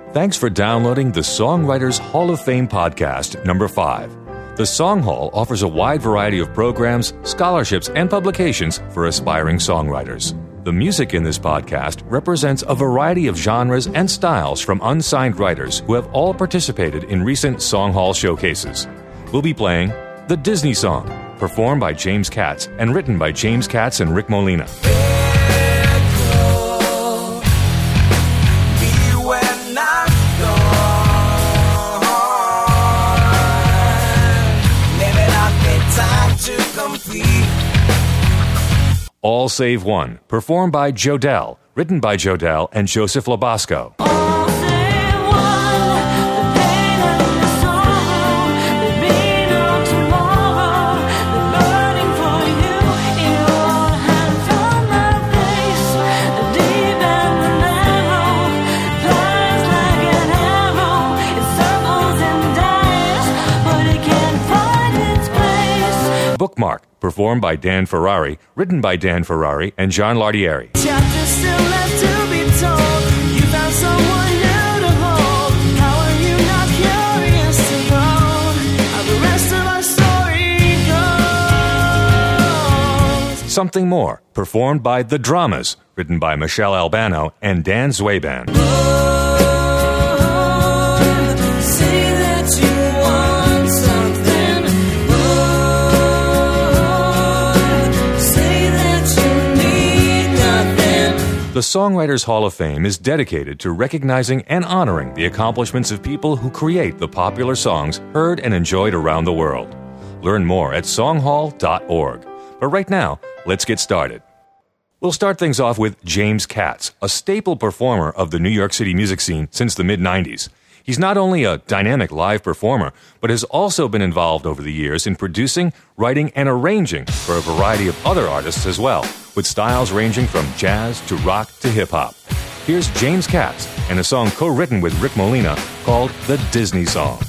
Thanks for downloading the Songwriters Hall of Fame podcast, number 5. The Song Hall offers a wide variety of programs, scholarships, and publications for aspiring songwriters. The music in this podcast represents a variety of genres and styles from unsigned writers who have all participated in recent Song Hall showcases. We'll be playing The Disney Song, performed by James Katz and written by James Katz and Rick Molina. All Save One, performed by Jodelle, written by Jodelle and Joseph Lobosco. Bookmark, performed by Dan Ferrari, written by Dan Ferrari and John Lardieri. Chapters still left to be told. You found someone new to hold. How are you not curious to know how the rest of our story goes? Something More, performed by The Dramas, written by Michelle Albano and Dan Zwaban. The Songwriters Hall of Fame is dedicated to recognizing and honoring the accomplishments of people who create the popular songs heard and enjoyed around the world. Learn more at songhall.org. But right now, let's get started. We'll start things off with James Katz, a staple performer of the New York City music scene since the mid-90s. He's not only a dynamic live performer, but has also been involved over the years in producing, writing, and arranging for a variety of other artists as well, with styles ranging from jazz to rock to hip-hop. Here's James Katz and a song co-written with Rick Molina called The Disney Song.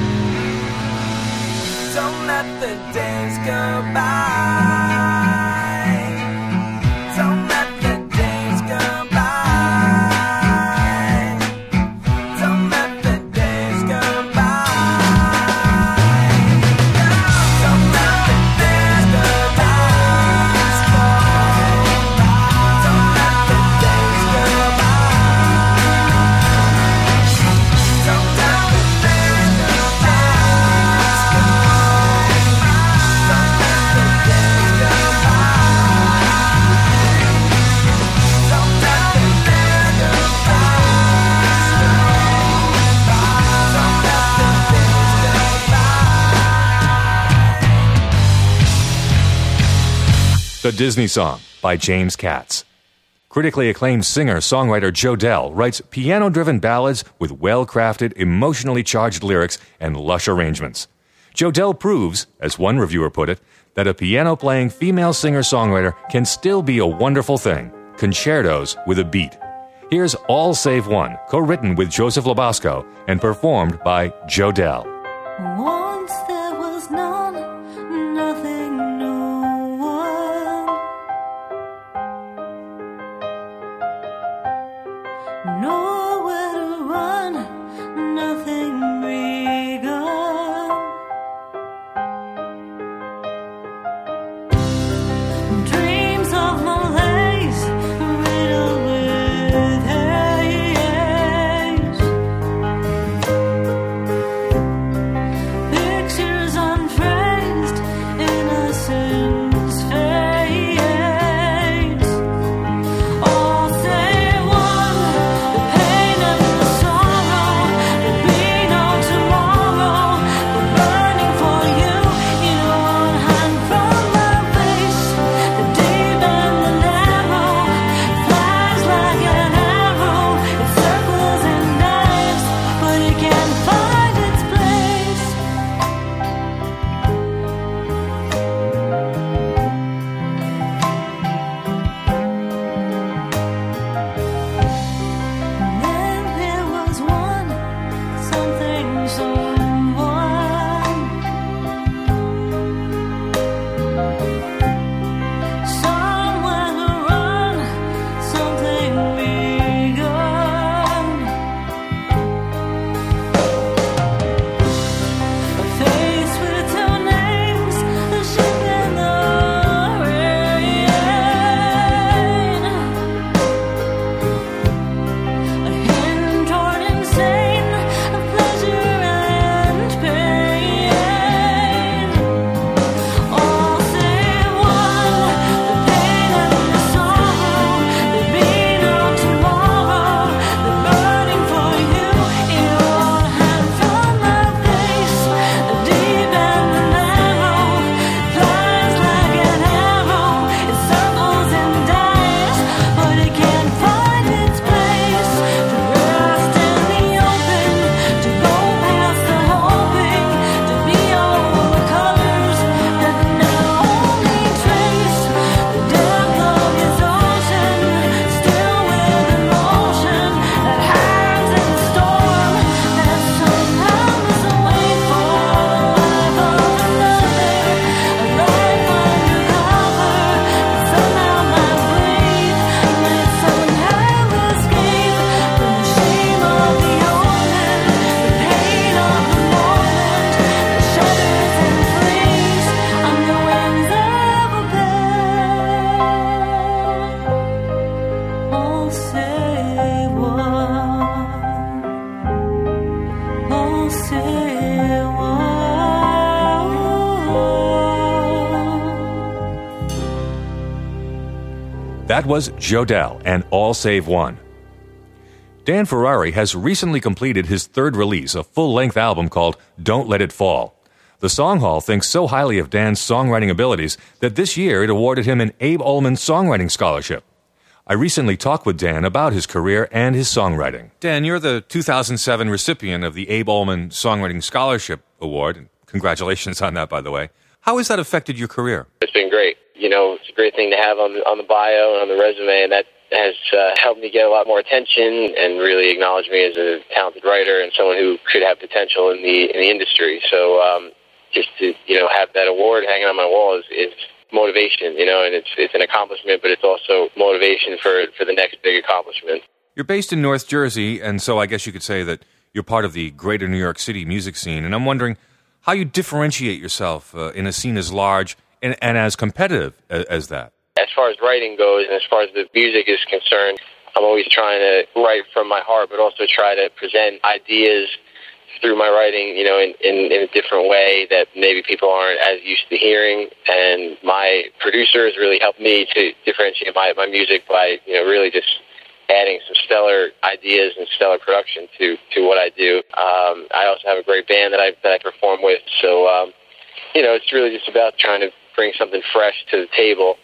Don't let the days go by. The Disney Song by James Katz. Critically acclaimed singer-songwriter Joe Dell writes piano-driven ballads with well-crafted, emotionally charged lyrics and lush arrangements. Joe Dell proves, as one reviewer put it, that a piano-playing female singer-songwriter can still be a wonderful thing, concertos with a beat. Here's All Save One, co-written with Joseph Lobosco and performed by Joe Dell. Once there was none, nothing, no one. Nowhere to run, nothing begun. Dreams of malaise, riddled with haze. Pictures unphrased, innocence fades. All save one, the pain and the sorrow. There'll be no tomorrow. The burning for you, one hand from my face. The deep and the narrow flies like an arrow. It circles and dives, but it can't find its place. And then there was one, something, someone. Somewhere to run, something begun. A face with two names, the ship and the rain. A hint toward insane, of pleasure and pain. All save one, the pain and the sorrow. There'll be no tomorrow. The burning for you, one hand from my face. The deep and the narrow flies like an arrow. It circles and dives, but it can't find its place. To rest in the open, to go past the hoping, to be all the colors that now only trace the depth of his ocean, still with emotion that hides in the storm, that sometimes wait for life of another, a life undercover that somehow might breathe, might somehow escape from the shame of the omen, the pain of the moment that shudders and flees on the wings of a bird. All save one. All save one. That was Joe Dell and All Save One. Dan Ferrari has recently completed his third release, a full-length album called Don't Let It Fall. The Song Hall thinks so highly of Dan's songwriting abilities that this year it awarded him an Abe Ullman Songwriting Scholarship. I recently talked with Dan about his career and his songwriting. Dan, you're the 2007 recipient of the Abe Ullman Songwriting Scholarship Award. And congratulations on that, by the way. How has that affected your career? It's been great. It's a great thing to have on the bio and on the resume, and that has helped me get a lot more attention and really acknowledge me as a talented writer and someone who could have potential in the industry. So just to have that award hanging on my wall is motivation, and it's an accomplishment, but it's also motivation for the next big accomplishment. You're based in North Jersey, and so I guess you could say that you're part of the greater New York City music scene, and I'm wondering how you differentiate yourself in a scene as large and as competitive as that. As far as writing goes, and as far as the music is concerned, I'm always trying to write from my heart, but also try to present ideas through my writing, in a different way that maybe people aren't as used to hearing. And my producer has really helped me to differentiate my music by, really just adding some stellar ideas and stellar production to what I do. I also have a great band that I perform with. So, it's really just about trying to bring something fresh to the table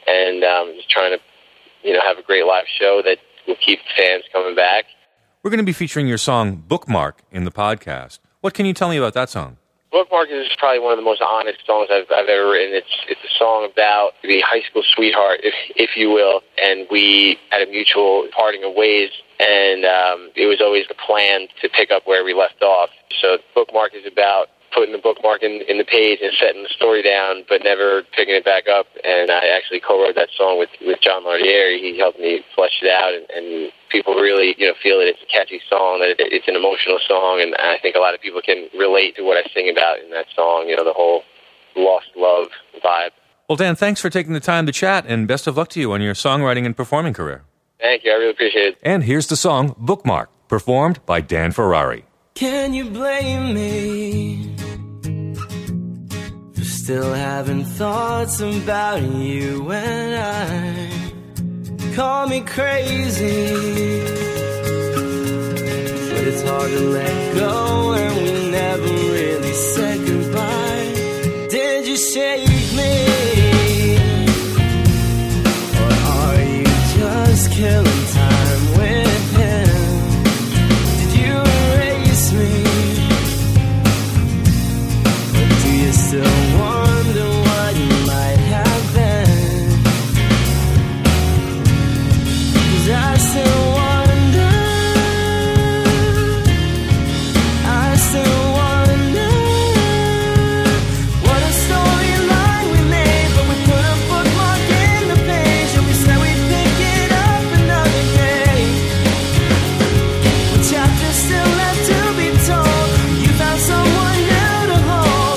and just trying to, have a great live show that will keep fans coming back. We're going to be featuring your song Bookmark in the podcast. What can you tell me about that song? Bookmark is probably one of the most honest songs I've ever written. It's a song about the high school sweetheart, if you will, and we had a mutual parting of ways, and it was always the plan to pick up where we left off. So Bookmark is about putting the bookmark in the page and setting the story down, but never picking it back up. And I actually co-wrote that song with John Lardieri. He helped me flesh it out, and people really, feel that it's a catchy song, that it's an emotional song, and I think a lot of people can relate to what I sing about in that song, the whole lost love vibe. Well, Dan, thanks for taking the time to chat, and best of luck to you on your songwriting and performing career. Thank you. I really appreciate it. And here's the song Bookmark, performed by Dan Ferrari. Can you blame me for still having thoughts about you when I call me crazy? But it's hard to let go and we never really said goodbye. Did you shake me? Or are you just killing time with him? Still wonder what you might have been, 'cause I still wonder, what a storyline we made, but we put a bookmark in the page and we said we'd pick it up another day. The chapter's still left to be told. You found someone new to hold.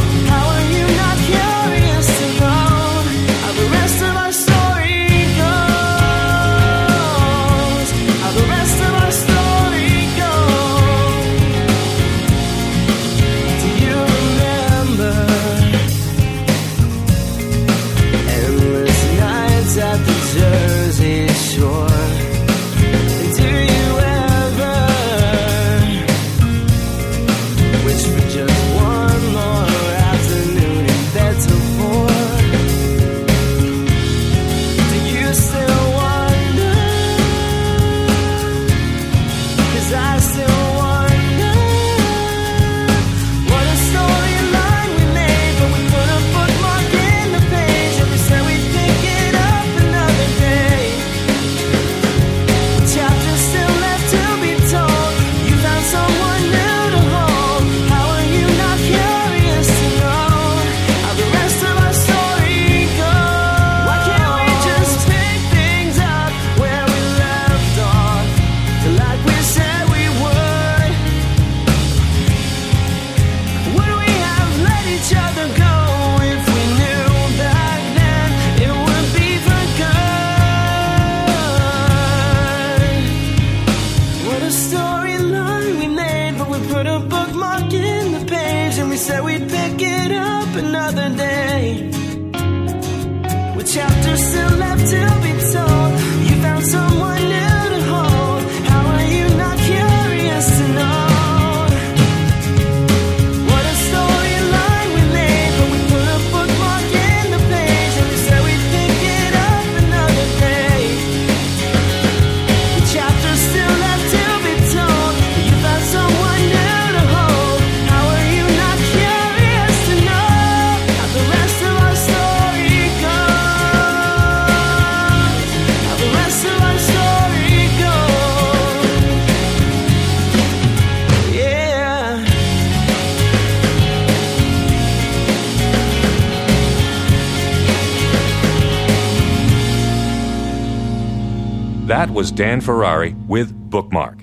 That was Dan Ferrari with Bookmark.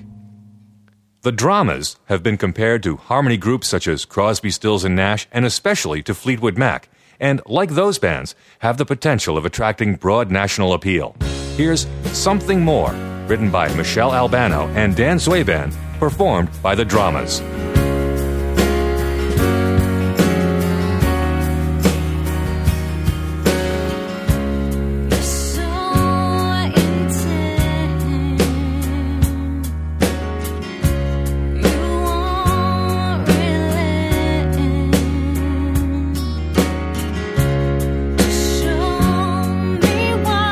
The Dramas have been compared to harmony groups such as Crosby, Stills and Nash, and especially to Fleetwood Mac, and like those bands, have the potential of attracting broad national appeal. Here's Something More, written by Michelle Albano and Dan Zwaban, performed by the Dramas. Show me why.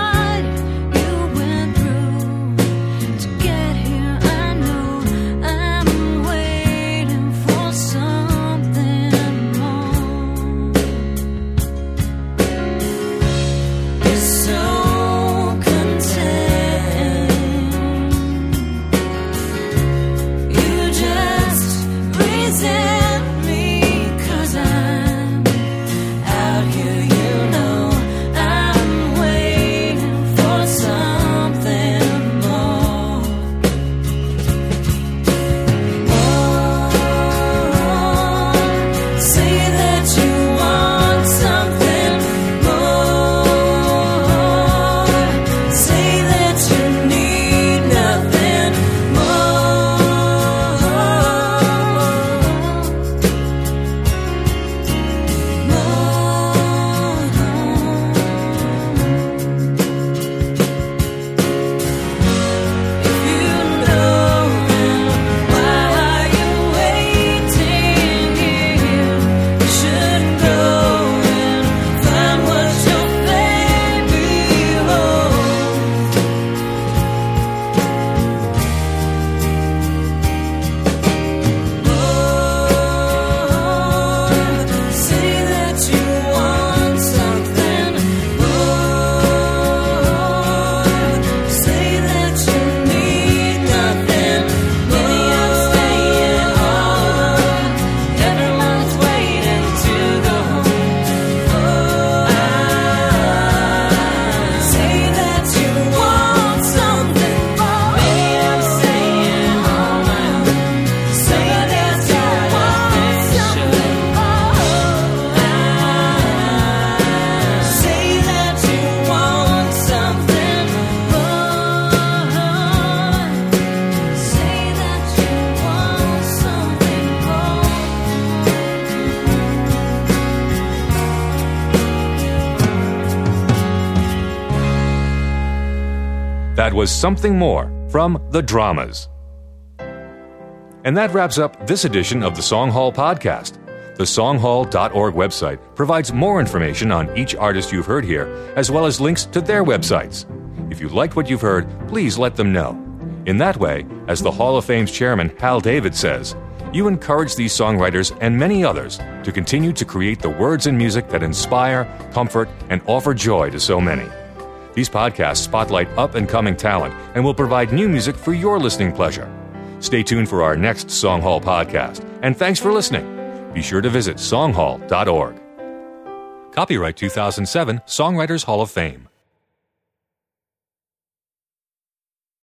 That was Something More from The Dramas. And that wraps up this edition of the Song Hall podcast. The songhall.org website provides more information on each artist you've heard here, as well as links to their websites. If you liked what you've heard, please let them know. In that way, as the Hall of Fame's chairman, Hal David, says, you encourage these songwriters and many others to continue to create the words and music that inspire, comfort, and offer joy to so many. These podcasts spotlight up-and-coming talent and will provide new music for your listening pleasure. Stay tuned for our next Song Hall podcast, and thanks for listening. Be sure to visit songhall.org. Copyright 2007 Songwriters Hall of Fame.